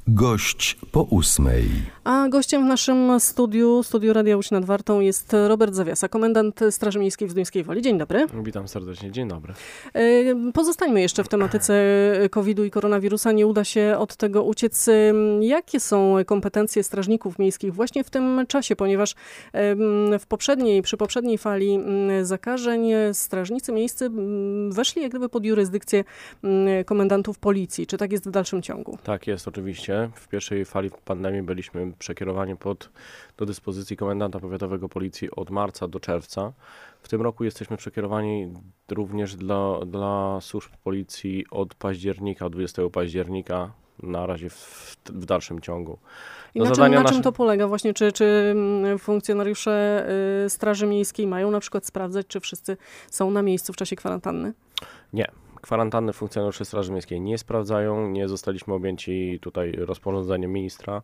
Gość po 8. A gościem w naszym studiu Radia Łódź nad Wartą jest Robert Zawiasa, komendant Straży Miejskiej w Zduńskiej Woli. Dzień dobry. Witam serdecznie, dzień dobry. Pozostańmy jeszcze w tematyce COVID-u i koronawirusa. Nie uda się od tego uciec. Jakie są kompetencje strażników miejskich właśnie w tym czasie, ponieważ przy poprzedniej fali zakażeń strażnicy miejscy weszli jak gdyby pod jurysdykcję komendantów policji. Czy tak jest w dalszym ciągu? Tak jest oczywiście. W pierwszej fali pandemii byliśmy przekierowani do dyspozycji komendanta powiatowego policji od marca do czerwca. W tym roku jesteśmy przekierowani również dla służb policji od 20 października, na razie w dalszym ciągu. I na czym to polega właśnie? Czy funkcjonariusze Straży Miejskiej mają na przykład sprawdzać, czy wszyscy są na miejscu w czasie kwarantanny? Nie. Kwarantanny funkcjonariusze Straży Miejskiej nie sprawdzają, nie zostaliśmy objęci tutaj rozporządzeniem ministra.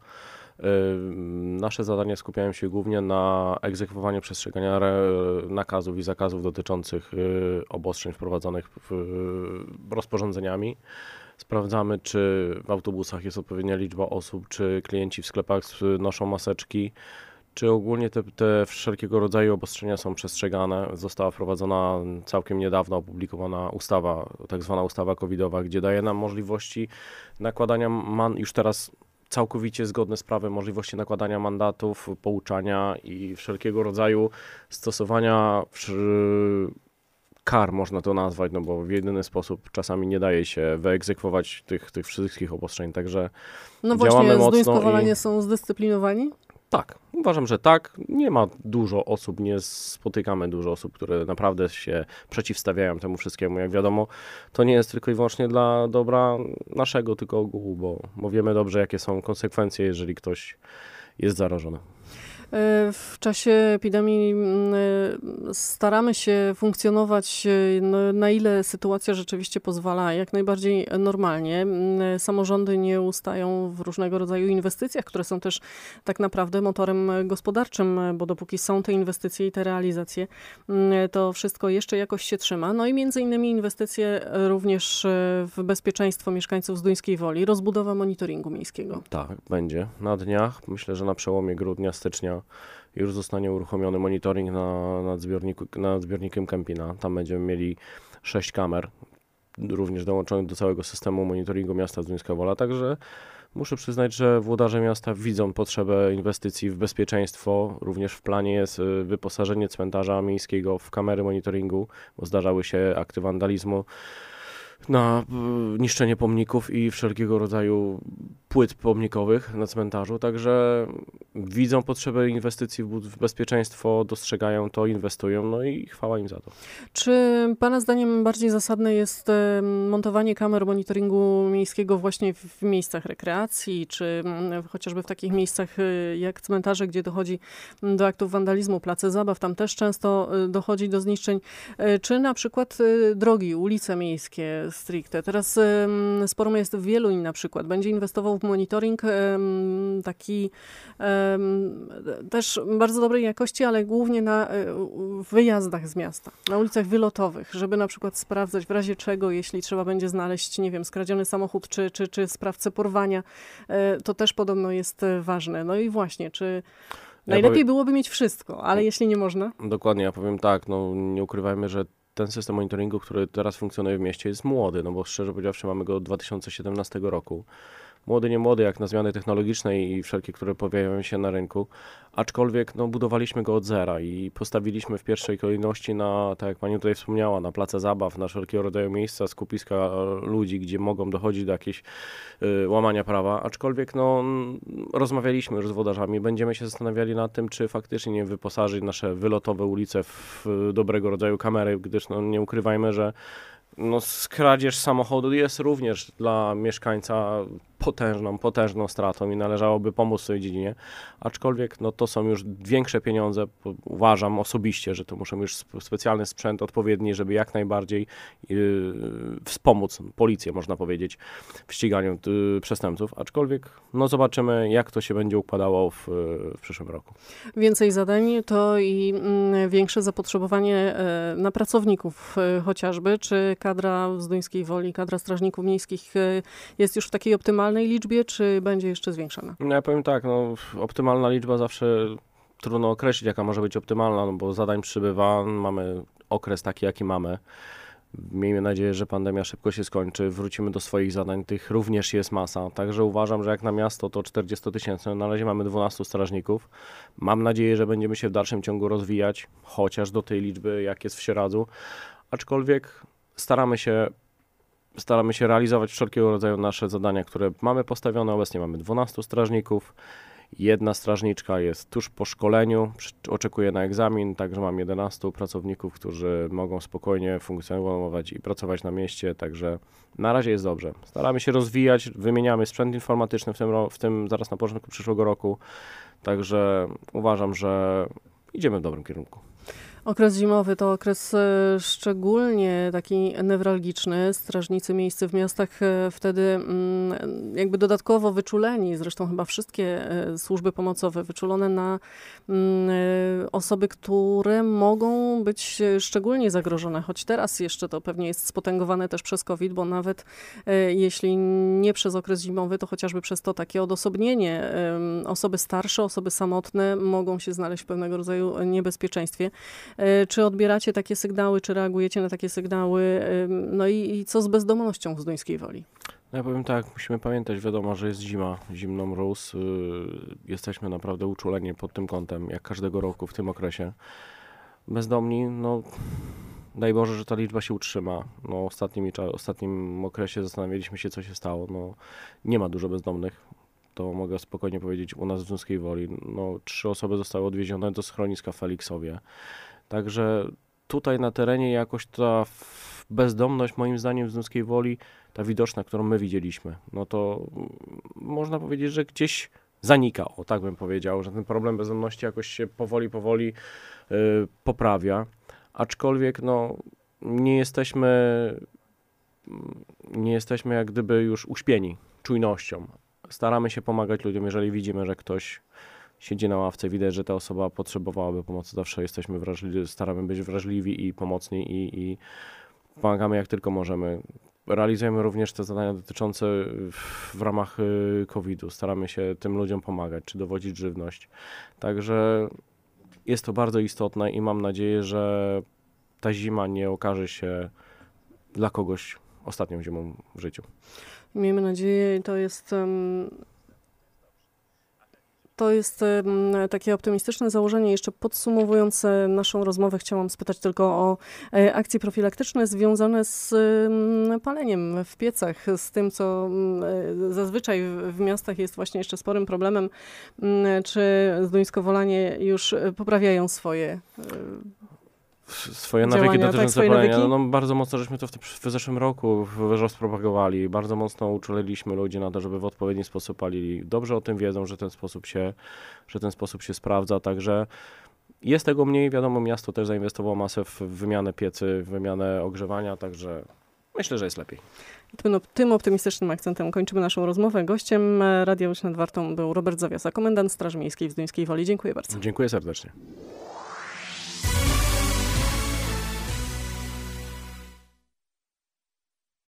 Nasze zadania skupiają się głównie na egzekwowaniu przestrzegania nakazów i zakazów dotyczących obostrzeń wprowadzonych rozporządzeniami. Sprawdzamy, czy w autobusach jest odpowiednia liczba osób, czy klienci w sklepach noszą maseczki, czy ogólnie te wszelkiego rodzaju obostrzenia są przestrzegane. Została wprowadzona całkiem niedawno opublikowana ustawa, tak zwana ustawa covidowa, gdzie daje nam możliwości nakładania, już teraz całkowicie zgodne z prawem, możliwości nakładania mandatów, pouczania i wszelkiego rodzaju stosowania kar, można to nazwać, no bo w jedyny sposób czasami nie daje się wyegzekwować tych wszystkich obostrzeń, także no działamy właśnie, mocno. Zduńskowolanie są zdyscyplinowani? Tak, uważam, że tak. Nie ma dużo osób, nie spotykamy dużo osób, które naprawdę się przeciwstawiają temu wszystkiemu. Jak wiadomo, to nie jest tylko i wyłącznie dla dobra naszego, tylko ogółu, bo wiemy dobrze, jakie są konsekwencje, jeżeli ktoś jest zarażony. W czasie epidemii staramy się funkcjonować, na ile sytuacja rzeczywiście pozwala, jak najbardziej normalnie. Samorządy nie ustają w różnego rodzaju inwestycjach, które są też tak naprawdę motorem gospodarczym, bo dopóki są te inwestycje i te realizacje, to wszystko jeszcze jakoś się trzyma. No i między innymi inwestycje również w bezpieczeństwo mieszkańców Zduńskiej Woli, rozbudowa monitoringu miejskiego. Tak, będzie na dniach. Myślę, że na przełomie grudnia, stycznia już zostanie uruchomiony monitoring nad zbiornikiem Kępina. Tam będziemy mieli 6 kamer, również dołączonych do całego systemu monitoringu miasta Zduńska Wola. Także muszę przyznać, że włodarze miasta widzą potrzebę inwestycji w bezpieczeństwo. Również w planie jest wyposażenie cmentarza miejskiego w kamery monitoringu, bo zdarzały się akty wandalizmu, na niszczenie pomników i wszelkiego rodzaju płyt pomnikowych na cmentarzu, także widzą potrzebę inwestycji w bezpieczeństwo, dostrzegają to, inwestują, no i chwała im za to. Czy Pana zdaniem bardziej zasadne jest montowanie kamer monitoringu miejskiego właśnie w miejscach rekreacji, czy chociażby w takich miejscach jak cmentarze, gdzie dochodzi do aktów wandalizmu, place zabaw, tam też często dochodzi do zniszczeń, czy na przykład drogi, ulice miejskie stricte. Teraz sporo miast w Wieluń na przykład będzie inwestował w monitoring taki też bardzo dobrej jakości, ale głównie na wyjazdach z miasta, na ulicach wylotowych, żeby na przykład sprawdzać w razie czego, jeśli trzeba będzie znaleźć, nie wiem, skradziony samochód czy sprawcę porwania, to też podobno jest ważne. No i właśnie, czy najlepiej byłoby mieć wszystko, ale jeśli nie można? Dokładnie, ja powiem tak, no nie ukrywajmy, że ten system monitoringu, który teraz funkcjonuje w mieście, jest młody, no bo szczerze powiedziawszy mamy go od 2017 roku. Młody, nie młody, jak na zmiany technologiczne i wszelkie, które pojawiają się na rynku, aczkolwiek no, budowaliśmy go od zera i postawiliśmy w pierwszej kolejności na, tak jak pani tutaj wspomniała, na place zabaw, na wszelkiego rodzaju miejsca, skupiska ludzi, gdzie mogą dochodzić do jakieś łamania prawa, aczkolwiek no, rozmawialiśmy już z włodarzami, będziemy się zastanawiali nad tym, czy faktycznie nie wyposażyć nasze wylotowe ulice w dobrego rodzaju kamery, gdyż no, nie ukrywajmy, że no, kradzież samochodu jest również dla mieszkańca potężną stratą i należałoby pomóc w tej dziedzinie, aczkolwiek no, to są już większe pieniądze, uważam osobiście, że to muszą już specjalny sprzęt odpowiedni, żeby jak najbardziej wspomóc policję, można powiedzieć, w ściganiu przestępców, aczkolwiek no, zobaczymy, jak to się będzie układało w przyszłym roku. Więcej zadań to i większe zapotrzebowanie na pracowników chociażby, czy kadra w Zduńskiej Woli, kadra strażników miejskich jest już w takiej optymalnej optymalnej liczbie, czy będzie jeszcze zwiększana? No ja powiem tak, no optymalna liczba zawsze trudno określić, jaka może być optymalna, no bo zadań przybywa, mamy okres taki, jaki mamy. Miejmy nadzieję, że pandemia szybko się skończy, wrócimy do swoich zadań, tych również jest masa. Także uważam, że jak na miasto to 40 000, na razie mamy 12 strażników. Mam nadzieję, że będziemy się w dalszym ciągu rozwijać, chociaż do tej liczby, jak jest w Sieradzu. Aczkolwiek staramy się realizować wszelkiego rodzaju nasze zadania, które mamy postawione. Obecnie mamy 12 strażników. Jedna strażniczka jest tuż po szkoleniu, oczekuje na egzamin, także mam 11 pracowników, którzy mogą spokojnie funkcjonować i pracować na mieście, także na razie jest dobrze. Staramy się rozwijać, wymieniamy sprzęt informatyczny w tym zaraz na początku przyszłego roku, także uważam, że idziemy w dobrym kierunku. Okres zimowy to okres szczególnie taki newralgiczny. Strażnicy miejscy w miastach wtedy jakby dodatkowo wyczuleni, zresztą chyba wszystkie służby pomocowe wyczulone na osoby, które mogą być szczególnie zagrożone, choć teraz jeszcze to pewnie jest spotęgowane też przez COVID, bo nawet jeśli nie przez okres zimowy, to chociażby przez to takie odosobnienie osoby starsze, osoby samotne mogą się znaleźć w pewnego rodzaju niebezpieczeństwie. Czy odbieracie takie sygnały, czy reagujecie na takie sygnały? No i co z bezdomnością w Zduńskiej Woli? No ja powiem tak, musimy pamiętać, wiadomo, że jest zima, zimno mróz. Jesteśmy naprawdę uczuleni pod tym kątem, jak każdego roku w tym okresie. Bezdomni, no daj Boże, że ta liczba się utrzyma. No, w ostatnim okresie zastanawialiśmy się, co się stało. No, nie ma dużo bezdomnych. To mogę spokojnie powiedzieć u nas w Zduńskiej Woli. No, 3 osoby zostały odwiezione do schroniska w Feliksowie. Także tutaj na terenie jakoś ta bezdomność, moim zdaniem, w Zduńskiej Woli, ta widoczna, którą my widzieliśmy, no to można powiedzieć, że gdzieś zanika, o tak bym powiedział, że ten problem bezdomności jakoś się powoli poprawia. Aczkolwiek no, nie jesteśmy jak gdyby już uśpieni czujnością. Staramy się pomagać ludziom, jeżeli widzimy, że ktoś siedzi na ławce, widać, że ta osoba potrzebowałaby pomocy. Zawsze jesteśmy wrażliwi, staramy być wrażliwi i pomocni i pomagamy jak tylko możemy. Realizujemy również te zadania dotyczące w ramach COVID-u. Staramy się tym ludziom pomagać, czy dowodzić żywność. Także jest to bardzo istotne i mam nadzieję, że ta zima nie okaże się dla kogoś ostatnią zimą w życiu. Miejmy nadzieję, to jest takie optymistyczne założenie. Jeszcze podsumowując naszą rozmowę, chciałam spytać tylko o akcje profilaktyczne związane z paleniem w piecach, z tym, co zazwyczaj w miastach jest właśnie jeszcze sporym problemem. Czy zduńskowolanie już poprawiają swoje nawyki dotyczące palenia. No, bardzo mocno żeśmy to w zeszłym roku rozpropagowali. Bardzo mocno uczuliliśmy ludzi na to, żeby w odpowiedni sposób palili. Dobrze o tym wiedzą, że ten sposób się sprawdza, także jest tego mniej. Wiadomo, miasto też zainwestowało masę w wymianę piecy, w wymianę ogrzewania, także myślę, że jest lepiej. Tym optymistycznym akcentem kończymy naszą rozmowę. Gościem Radia Łódź nad Wartą był Robert Zawiasa, komendant Straży Miejskiej w Zduńskiej Woli. Dziękuję bardzo. Dziękuję serdecznie.